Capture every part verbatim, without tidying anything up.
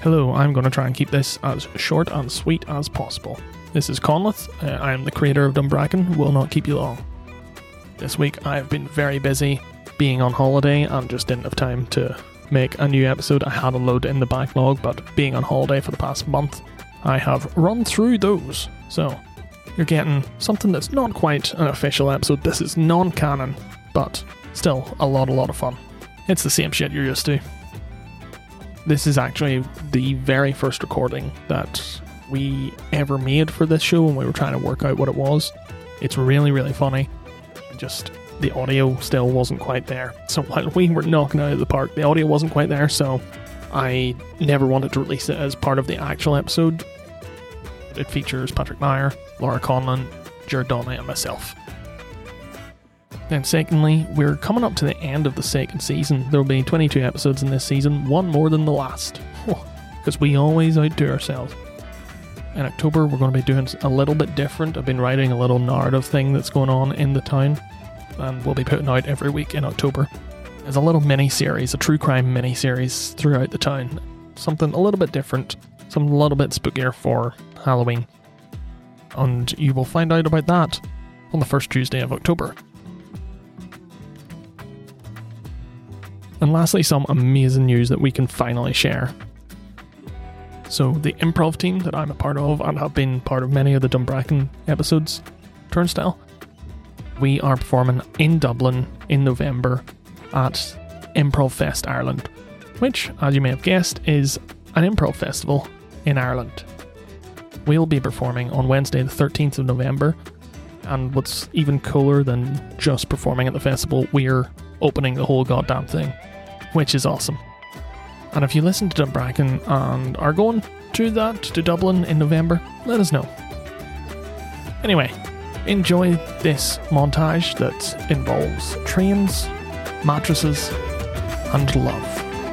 Hello, I'm going to try and keep this as short and sweet as possible. This is Conleth. Uh, I am the creator of Dumbracken, will not keep you long. This week I have been very busy being on holiday and just didn't have time to make a new episode. I had a load in the backlog, but being on holiday for the past month, I have run through those. So, you're getting something that's not quite an official episode. This is non-canon, but still a lot, a lot of fun. It's the same shit you're used to. This is actually the very first recording that we ever made for this show when we were trying to work out what it was. It's really, really funny. Just the audio still wasn't quite there. So while we were knocking out of the park, the audio wasn't quite there, so I never wanted to release it as part of the actual episode. It features Patrick Meyer, Laura Conlon, Jared Donnelly, and myself. And secondly, we're coming up to the end of the second season. There will be twenty-two episodes in this season, one more than the last. Because we always outdo ourselves. In October, we're going to be doing a little bit different. I've been writing a little narrative thing that's going on in the town, and we'll be putting out every week in October. There's a little mini-series, a true crime mini-series throughout the town. Something a little bit different, something a little bit spookier for Halloween. And you will find out about that on the first Tuesday of October. And lastly, some amazing news that we can finally share. So the improv team that I'm a part of and have been part of many of the Dumbracken episodes, Turnstile, we are performing in Dublin in November at Improv Fest Ireland, which, as you may have guessed, is an improv festival in Ireland. We'll be performing on Wednesday the thirteenth of November, and what's even cooler than just performing at the festival, we're opening the whole goddamn thing, which is awesome. And if you listen to Dumbracken and are going to that, to Dublin in November, let us know. Anyway, enjoy this montage that involves trains, mattresses, and love.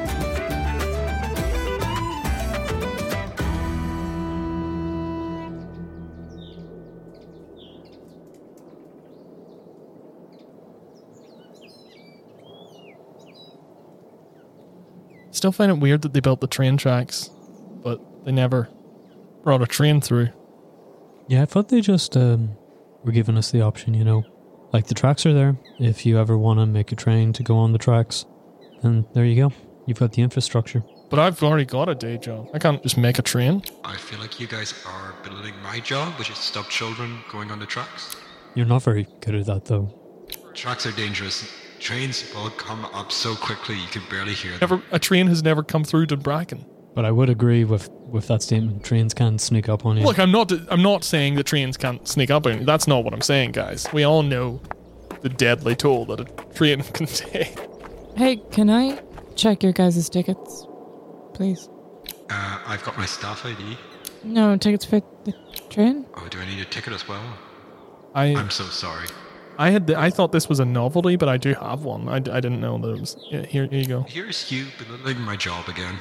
Still find it weird that they built the train tracks, but they never brought a train through. Yeah, I thought they just um, were giving us the option, you know. Like, the tracks are there. If you ever want to make a train to go on the tracks, then there you go. You've got the infrastructure. But I've already got a day job. I can't just make a train. I feel like you guys are belittling my job, which is to stop children going on the tracks. You're not very good at that, though. Tracks are dangerous. Trains will come up so quickly you can barely hear them. Never, a train has never come through Dumbracken. But I would agree with, with that statement. Trains can't sneak up on you. Look, I'm not I'm not saying the trains can't sneak up on you. That's not what I'm saying, guys. We all know the deadly toll that a train can take. Hey, can I check your guys' tickets, please? Uh, I've got my staff I D. No, tickets for the train? Oh, do I need a ticket as well? I, I'm so sorry. I had the, I thought this was a novelty, but I do have one. I, I didn't know that it was... Yeah, here, here you go. Here's you belittling my job again.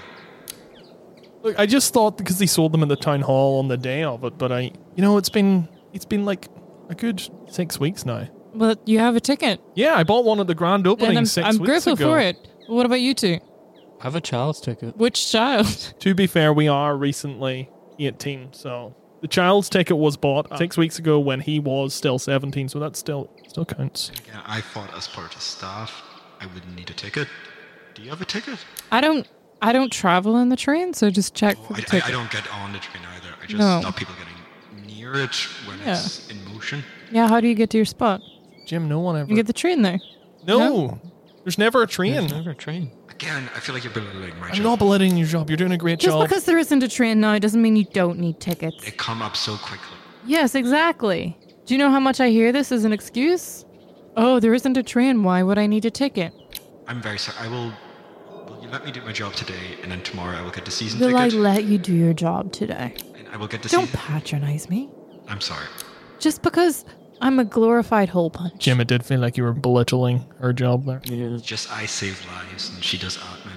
Look, I just thought because they sold them in the town hall on the day of it, but I... You know, it's been it's been like a good six weeks now. Well, you have a ticket. Yeah, I bought one at the grand opening and I'm, six I'm weeks grateful ago. for it. What about you two? I have a child's ticket. Which child? To be fair, we are recently eighteen, so... The child's ticket was bought six weeks ago when he was still seventeen, so that still still counts. Again, I thought as part of staff, I wouldn't need a ticket. Do you have a ticket? I don't I don't travel in the train, so just check Oh, for the I, ticket. I, I don't get on the train either. I just No. stop people getting near it when Yeah. it's in motion. Yeah, how do you get to your spot? Jim, no one ever... You get the train there. no, no? There's never a train. There's never a train. Again, I feel like you're belittling my I'm job. not belittling your job. You're doing a great Just job. because there isn't a train now doesn't mean you don't need tickets. They come up so quickly. Yes, exactly. Do you know how much I hear this as an excuse? Oh, there isn't a train. Why would I need a ticket? I'm very sorry. I will... Will you let me do my job today, and then tomorrow I will get the season Will I ticket? let you do your job today? and I will get the Don't season... patronize me. I'm sorry. Just because I'm a glorified hole punch. Jim, it did feel like you were belittling her job there. Yeah. Just I save lives, and she does admin.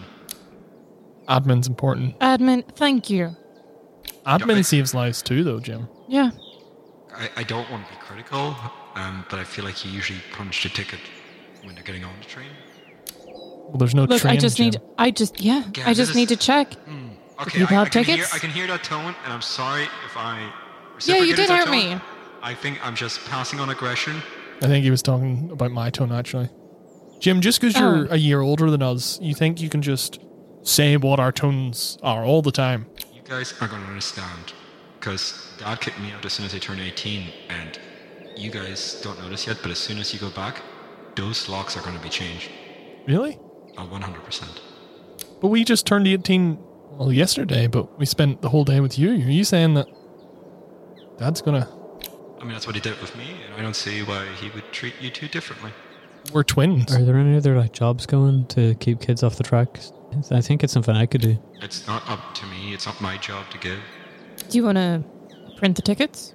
Admin's important. Admin, thank you. Admin I- saves lives too, though, Jim. Yeah. I, I don't want to be critical, um, but I feel like you usually punch the ticket when they're getting on the train. Well, there's no Look, train, I just Jim. need, I just, yeah, Yeah, I just this need to is- check. Hmm. Okay, People I, have I can hear, tickets? I can hear that tone, and I'm sorry if I. Yeah, you reciprocated did that hurt tone. me. I think I'm just passing on aggression. I think he was talking about my tone, actually. Jim, just because you're Oh. a year older than us, you think you can just say what our tones are all the time. You guys are going to understand, because Dad kicked me out as soon as I turned eighteen, and you guys don't notice yet, but as soon as you go back, those locks are going to be changed. Really? Uh, one hundred percent. But we just turned eighteen, well, yesterday, but we spent the whole day with you. Are you saying that Dad's gonna... I mean, that's what he did with me, and I don't see why he would treat you two differently. We're twins. Are there any other like jobs going to keep kids off the tracks? I think it's something I could do. It's not up to me. It's not my job to give. Do you want to print the tickets?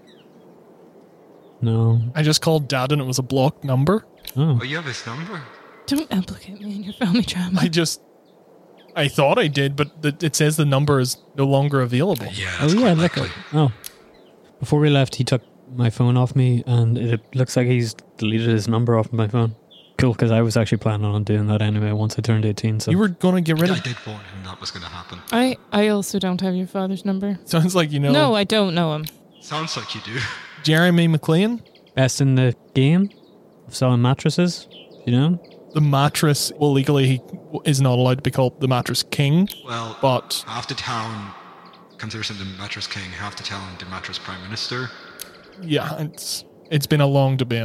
No. I just called Dad and it was a blocked number. Oh. Oh, you have his number? Don't implicate me in your family drama. I just... I thought I did, but the, it says the number is no longer available. Yeah, Oh that's yeah, quite look. likely. Oh. Before we left, he took my phone off me, and it looks like he's deleted his number off my phone. Cool, because I was actually planning on doing that anyway once I turned eighteen. So You were going to get rid I of... did warn him that was going to happen. I, I also don't have your father's number. Sounds like you know No, I don't know him. Sounds like you do. Jeremy McLean. best in the game of selling mattresses, you know. The mattress, well, legally he is not allowed to be called the mattress king, Well, but half the town considers him the mattress king, half the town the mattress prime minister. yeah, it's it's been a long debate.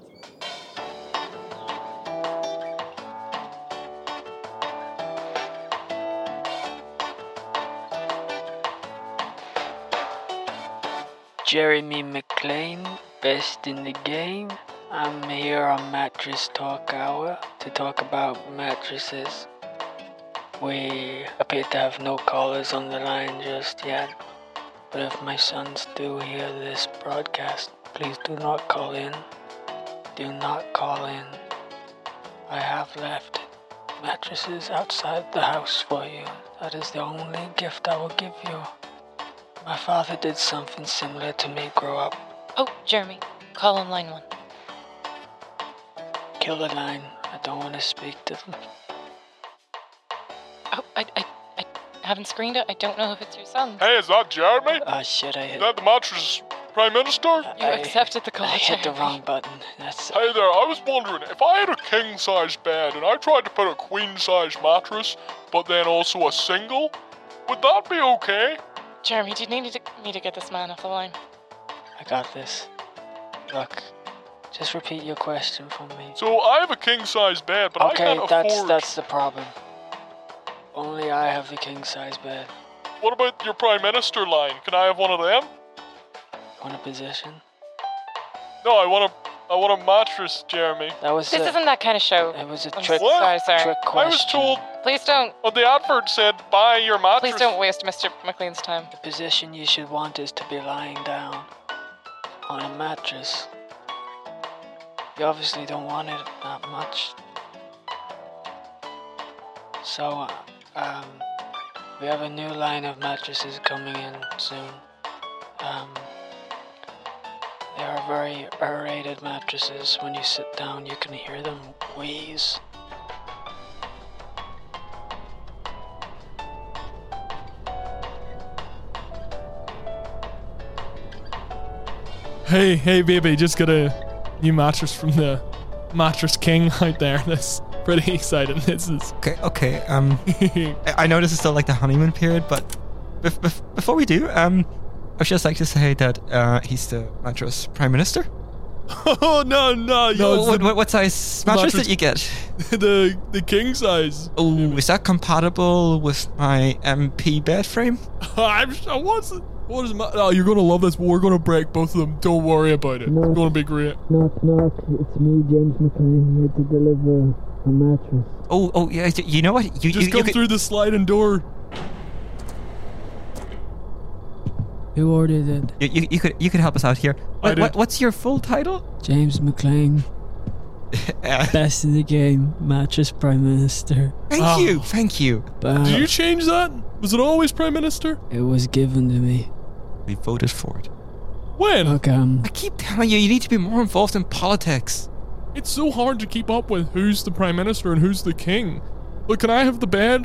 Jeremy McLean, best in the game. I'm here on Mattress Talk Hour to talk about mattresses. We appear to have no callers on the line just yet, but if my sons do hear this broadcast, please do not call in. Do not call in. I have left mattresses outside the house for you. That is the only gift I will give you. My father did something similar to me grow up. Oh, Jeremy, call on line one. Kill the line. I don't want to speak to them. Oh, I, I, I haven't screened it. I don't know if it's your son. Hey, is that Jeremy? Ah, shit, I Is hit... that the mattress prime minister? You I- accepted the call, I hit the Jeremy. wrong button. That's... Hey there, I was wondering, if I had a king-size bed and I tried to put a queen-size mattress, but then also a single, would that be okay? Jeremy, do you need to, me to get this man off the line? I got this. Look, just repeat your question for me. So I have a king-size bed, but I Okay, can't that's afford... that's the problem. Only I have the king-size bed. What about your prime minister line? Can I have one of them? Want a position? No, I want a, I want a mattress, Jeremy. That was This a, isn't that kind of show. It was a I'm trick, What? sorry, sorry. trick I question. was told... Please don't, Well, the advert said, buy your mattress. please don't waste Mister McLean's time. The position you should want is to be lying down on a mattress. You obviously don't want it that much. So, uh, um, we have a new line of mattresses coming in soon. Um, they are very aerated mattresses. When you sit down, you can hear them wheeze. Hey, hey, baby, just got a new mattress from the mattress king out there. That's pretty exciting. This is. Okay, okay. Um, I I know this is still like the honeymoon period, but bef- bef- before we do, um, I'd just like to say that uh, he's the mattress prime minister. Oh no, no, no! What, It's what, what size mattress, mattress- did you get? the, the the king size. Oh, is that compatible with my M P bed frame? I'm. I what's it? What is my? Oh, you're gonna love this. We're gonna break both of them. Don't worry about it. No. It's gonna be great. Knock, knock. It's me, James McLean, here to deliver a mattress. Oh, oh yeah. y- You know what? You Just you, come you could- through the sliding door. Who ordered it? You, you, you could you could help us out here. I What, did. what what's your full title? James McLean, Uh, best in the game, mattress prime minister. thank Oh. you, thank you. But Did you change that? Was it always prime minister? it was given to me. We voted for it. When? Look, um, I keep telling you, you need to be more involved in politics. It's so hard to keep up with who's the prime minister and who's the king. Look, can I have the bed?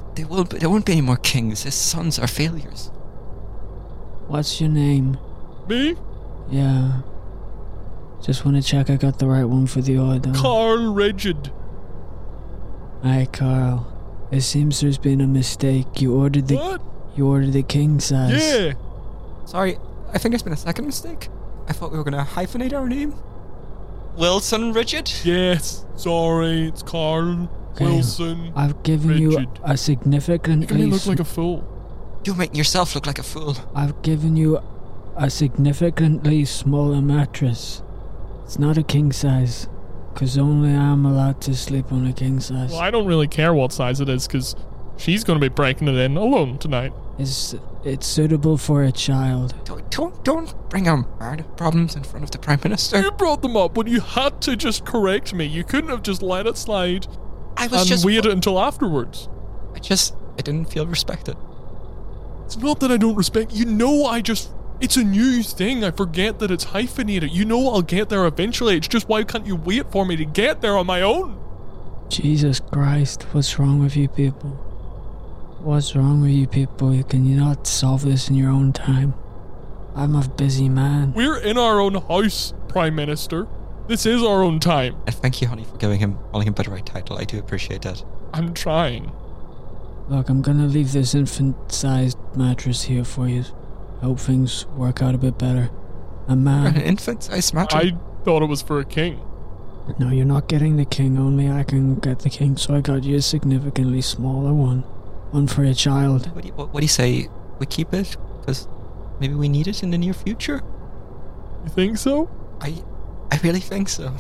there won't be, there won't be any more kings. His sons are failures. What's your name? Me? Yeah. Just want to check I got the right one for the order. Carl Rigid. Hi, Carl. It seems there's been a mistake. You ordered the What? you ordered the king size. Yeah. Sorry, I think there's been a second mistake. I thought we were gonna hyphenate our name. Wilson Rigid? Yes. Sorry, it's Carl Okay. Wilson. I've given you Rigid. a significantly You look s- like a fool. You're making yourself look like a fool. I've given you a significantly smaller mattress. It's not a king size, cause only I'm allowed to sleep on a king size. Well, I don't really care what size it is, because she's going to be breaking it in alone tonight. It's it's suitable for a child. Don't don't, don't bring our marital problems in front of the Prime Minister. You brought them up when you had to just correct me. You couldn't have just let it slide I was and just waited until afterwards. I just I didn't feel respected. It's not that I don't respect you. Know I just... It's a new thing. I forget that it's hyphenated. You know I'll get there eventually. It's just why can't you wait for me to get there on my own? Jesus Christ, what's wrong with you people? What's wrong with you people? Can you not solve this in your own time? I'm a busy man. We're in our own house, Prime Minister. This is our own time. And thank you, honey, for giving him calling him by the right title. I do appreciate that. I'm trying. Look, I'm gonna leave this infant-sized mattress here for you. Hope things work out a bit better. A An man... infant-sized mattress. I thought it was for a king. No, you're not getting the king. Only I can get the king, so I got you a significantly smaller one. One for a child. What do you, what, what do you say? We keep it because maybe we need it in the near future. You think so? I, I really think so.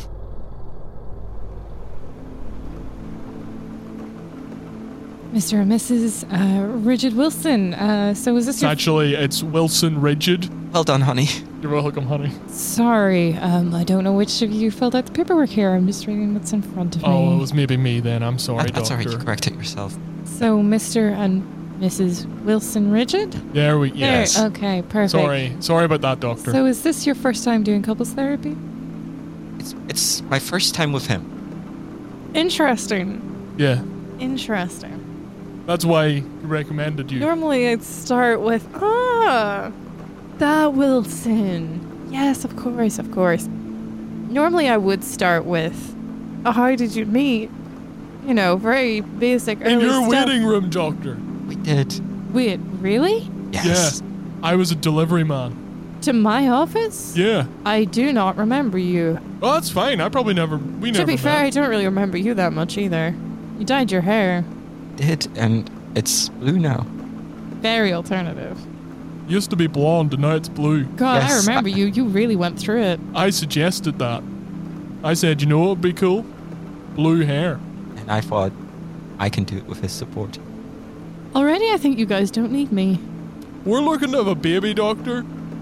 Mister and Missus Uh, Rigid Wilson. Uh, so is this It's your... actually, it's Wilson Rigid. Well done, honey. You're welcome, honey. Sorry, um, I don't know which of you filled out the paperwork here. I'm just reading what's in front of me. Oh, it was maybe me then. I'm sorry, That- that's Doctor. alright. You correct it yourself. So Mister and Missus Wilson Rigid? There we... Yes. There, okay, perfect. Sorry. Sorry about that, Doctor. So is this your first time doing couples therapy? It's it's my first time with him. Interesting. Yeah. Interesting. That's why he recommended you. Normally I'd start with, ah, that Wilson. Yes, of course, of course. Normally I would start with, oh, how did you meet? You know, very basic In early your stuff. waiting room, Doctor. We did. Wait, really? Yes. Yeah. I was a delivery man. To my office? Yeah. I do not remember you. Well, that's fine. I probably never... We never to be met. fair, I don't really remember you that much either. You dyed your hair. Did and it's blue now. Very alternative. Used to be blonde and now it's blue. God, I Yes, remember I- you. You really went through it. I suggested that. I said, you know what would be cool? Blue hair. And I thought I can do it with his support. Already, I think you guys don't need me. We're looking to have a baby, Doctor.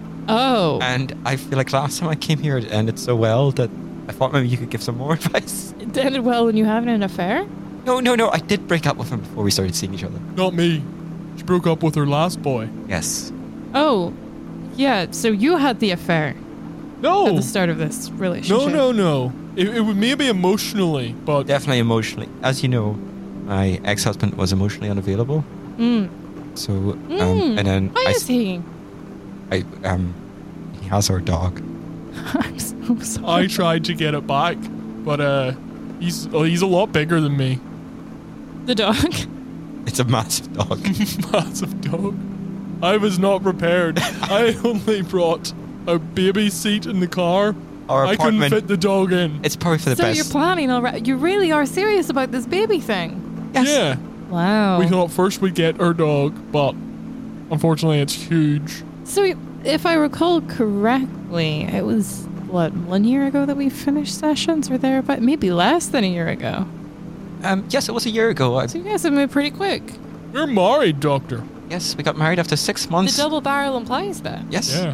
Oh. And I feel like last time I came here it ended so well that I thought maybe you could give some more advice. It ended well when you having an affair? No, no, no. I did break up with him before we started seeing each other. Not me. She broke up with her last boy. Yes. Oh. Yeah, so you had the affair No. at the start of this relationship. No, no, no. It, it would maybe emotionally, but... Definitely emotionally. As you know, my ex-husband was emotionally unavailable. Mm. So, um, Mm. and then How I, is s- he? I, um, he has our dog. I'm so sorry. I tried to get it back, but uh, he's oh, he's a lot bigger than me. The dog? It's a massive dog. Massive dog. I was not prepared. I only brought a baby seat in the car. Our I couldn't apartment. fit the dog in. It's probably for the So best. you're planning already? You really are serious about this baby thing? Yes. Yeah. Wow. We thought first we'd get our dog, but unfortunately it's huge. So, if I recall correctly, it was, what, one year ago that we finished sessions or thereabout? Maybe less than a year ago. Um, yes, it was a year ago. I, So you guys have moved pretty quick. We're married, Doctor. yes, we got married after six The months. double barrel implies that. yes. Yeah.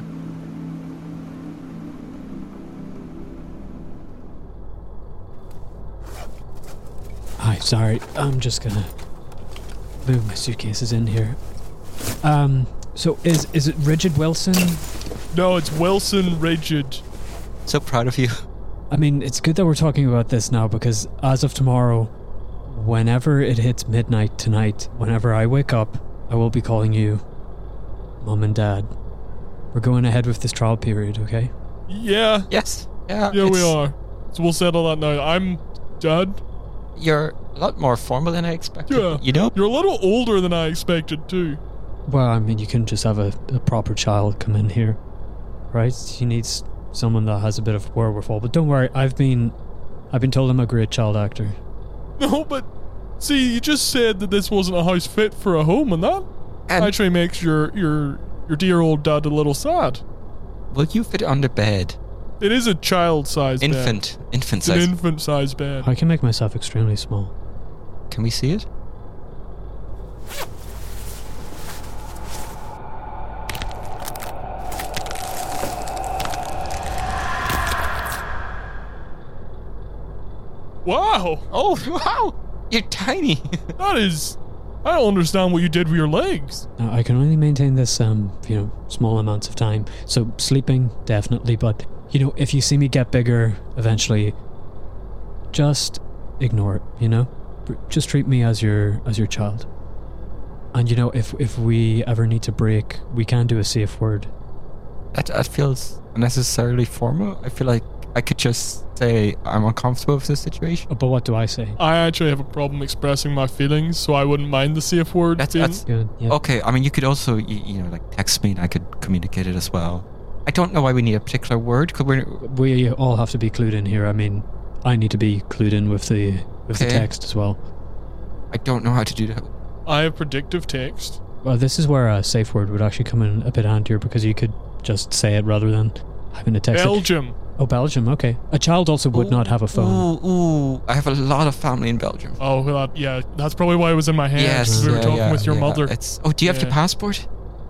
Hi, sorry. I'm just gonna move my suitcases in here. Um, so is is it Rigid Wilson? No, it's Wilson Rigid. So proud of you. I mean, it's good that we're talking about this now because as of tomorrow, whenever it hits midnight tonight, whenever I wake up, I will be calling you Mom and Dad. We're going ahead with this trial period, okay? Yeah. Yes. Yeah. Yeah, we it's- are. So we'll settle that now. I'm Dad. You're a lot more formal than I expected. Yeah. You know? You're a little older than I expected, too. Well, I mean, you can just have a, a proper child come in here, right? He needs someone that has a bit of wherewithal. But don't worry, I've been, I've been told I'm a great child actor. No, but see, you just said that this wasn't a house fit for a home, and that And actually makes your your your dear old dad a little sad. will you fit under bed? It is a child-sized bed. Infant. Infant It's an size. infant-sized bed. I can make myself extremely small. Can we see it? Wow, Oh, wow! You're tiny. that is. I don't understand what you did with your legs. Now, I can only maintain this, um, you know, small amounts of time. So sleeping, definitely. But you know, if you see me get bigger, eventually, just ignore it. You know, just treat me as your as your child. And you know, if if we ever need to break, we can do a safe word. That, that feels unnecessarily formal. I feel like I could just say I'm uncomfortable with this situation. But what do I say? I actually have a problem expressing my feelings, so I wouldn't mind the safe word. That's, being- that's Good. Yeah. okay. I mean, you could also, you, you know, like text me and I could communicate it as well. I don't know why we need a particular word. Could we? We all have to be clued in here. I mean, I need to be clued in with the with the Okay. text as well. I don't know how to do that. I have predictive text. Well, this is where a safe word would actually come in a bit handier because you could just say it rather than having to text it. Belgium. Oh, Belgium. Okay. A child also would not have a phone. Ooh, ooh! I have a lot of family in Belgium. Oh, well, that, yeah, that's probably why it was in my head. Yes, 'cause we were yeah, talking yeah, with your yeah. mother. It's oh, do you have Yeah. your passport?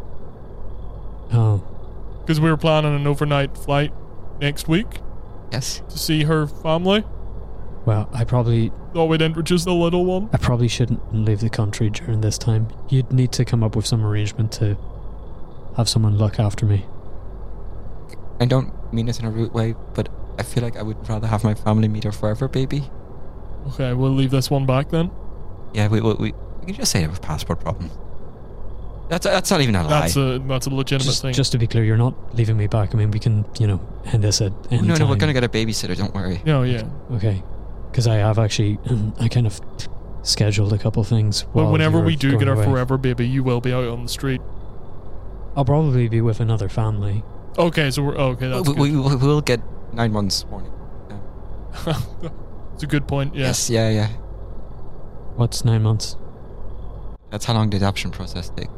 Oh. Because we were planning an overnight flight next week Yes. to see her family. Well, I probably Thought we'd introduce the little one. I probably shouldn't leave the country during this time. You'd need to come up with some arrangement to have someone look after me. I don't mean this in a rude way, but I feel like I would rather have my family meet her forever, baby. Okay, we'll leave this one back then. Yeah, we we we, we can just say it with passport problems. That's that's not even a lie. That's a that's a legitimate Just, thing. just to be clear, you're not leaving me back. I mean, we can, you know, end this at any no, no, we're time. gonna get a babysitter. Don't worry. No, yeah. Okay. Because I have actually, I kind of scheduled a couple things. But while whenever you're we do going get our away. forever baby, you will be out on the street. I'll probably be with another family. Okay, so we're okay. That's we, good. we, we will get nine months warning. It's a good point. Yeah. Yes, yeah, yeah. What's nine months? That's how long the adoption process takes.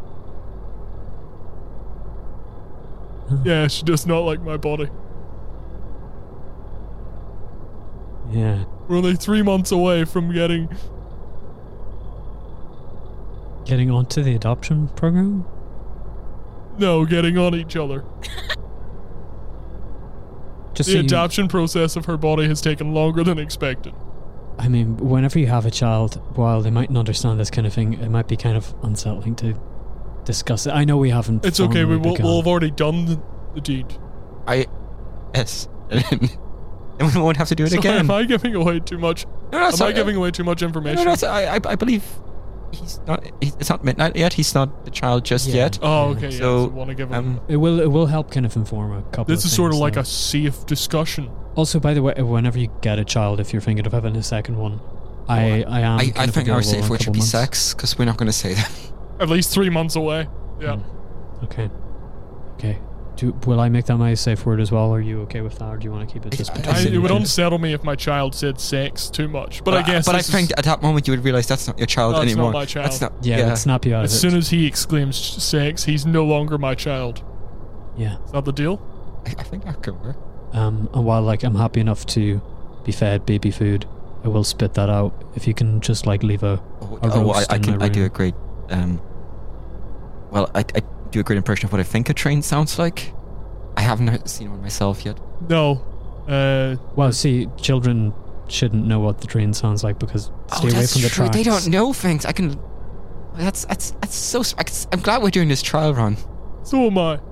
Yeah, she does not like my body. Yeah. We're only three months away from getting. Getting onto the adoption program? No, getting on each other. Just the so you- adoption process of her body has taken longer than expected. I mean, whenever you have a child, while they mightn't understand this kind of thing, it might be kind of unsettling to discuss it. I know we haven't. It's okay. We formally will, begun. we'll have already done the, the deed. I, yes, and we won't have to do it So again. am I giving away too much? No, no, am sorry, I giving away too much No, information? no, no, I, I, I believe he's not. He's, it's not midnight yet. He's not the child just Yeah. yet. Oh, okay. Yeah, So, so want to give him. Um, It will. It will help kind of inform a couple. This of is sort of things, like though. a safe discussion. Also, by the way, whenever you get a child, if you're thinking of having a second one, I I am. I, kind I of think our available safe in a word should couple be months. sex, because we're not going to say that. At least three months away. Yeah. Mm. Okay. Okay. Do, will I make that my safe word as well? Are you okay with that, or do you want to keep it just I- between I, I- you it would two? unsettle me if my child said sex too much. But I guess. But I this think is, at that moment you would realize that's not your child That's not anymore. my child. That's not. Yeah, Yeah. let's snap you out as of it. soon as he exclaims sex, he's no longer my child. yeah. Is that the deal? I, I think that could work. Um, and while like I'm happy enough to be fed baby food, I will spit that out. If you can just like leave a Oh, A oh, I, roast I in can. my I do room. a great. Um. Well, I, I do a great impression of what I think a train sounds like. I haven't seen one myself yet. No. Uh, well, see, children shouldn't know what the train sounds like because stay oh, away that's from the true. tracks. They don't know things. I can. That's that's that's so. sp- I can- I'm glad we're doing this trial run. so am I.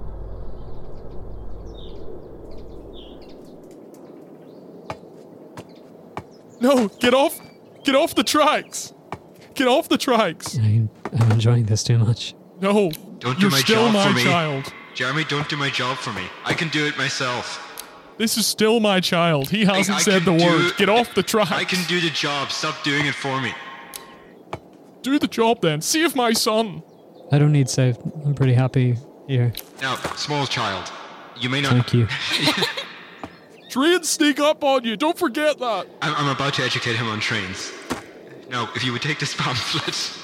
No, get off! Get off the tracks! Get off the tracks! I, I'm enjoying this too much. No, Don't do you're my still job my for me. child. Jeremy, don't do my job for me. I can do it myself. This is still my child. He hasn't I said the can word. do- Get off the tracks. I can do the job. Stop doing it for me. Do the job then. Save my son. I don't need saved. I'm pretty happy here. Now, small child, you may not... Thank you. Trains sneak up on you. Don't forget that. I'm, I'm about to educate him on trains. Now, if you would take this pamphlet...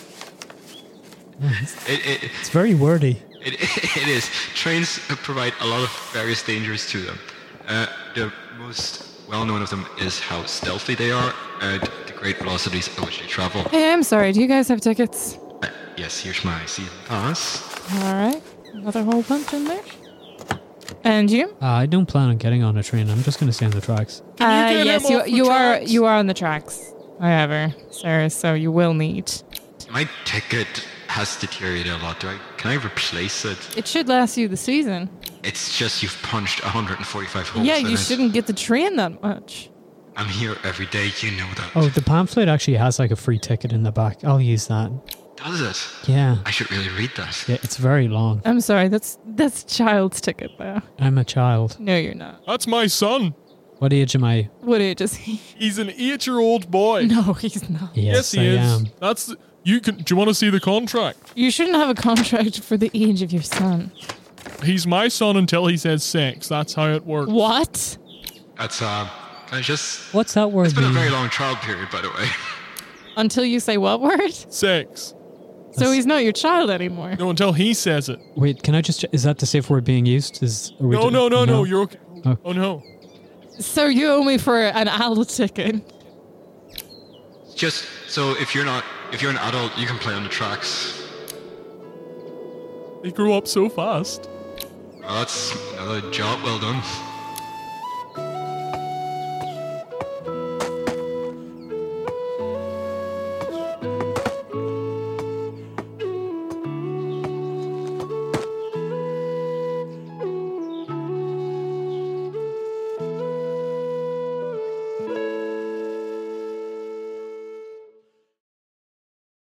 it, it, It's very wordy. It, it is. Trains provide a lot of various dangers to them. Uh, the most well-known of them is how stealthy they are and the great velocities at which they travel. Hey, I'm sorry. Do you guys have tickets? Uh, yes, here's my season pass. All right. Another whole bunch in there. And you? Uh, I don't plan on getting on a train. I'm just going to stay on the tracks. Can you Uh, get yes, him you off the you are tracks? you are on the tracks. However, sir, so you will need. My ticket has deteriorated a lot. Do I? Can I replace it? It should last you the season. It's just you've punched one hundred forty-five holes. Yeah, in you it. shouldn't get the train that much. I'm here every day. You know that. Oh, the pamphlet actually has like a free ticket in the back. I'll use that. Does it? Yeah. I should really read that. Yeah, it's very long. I'm sorry. That's that's child's ticket though. I'm a child. No, you're not. That's my son. What age am I? What age is he? He's an eight-year-old boy. No, he's not. Yes, he I is. am. That's the, you can. Do you want to see the contract? You shouldn't have a contract for the age of your son. He's my son until he says six. That's how it works. What? That's uh. Can I just? What's that word It's been a mean? very long trial period, by the way. Until you say what word? Six. So he's not your child anymore. No, until he says it. Wait, can I just? Is that the safe word being used? Is are we No, do- no, no, no. You're okay. Oh. Oh no. So you owe me for an adult ticket. Just so if you're not, if you're an adult, you can play on the tracks. He grew up so fast. Well, that's another job well done.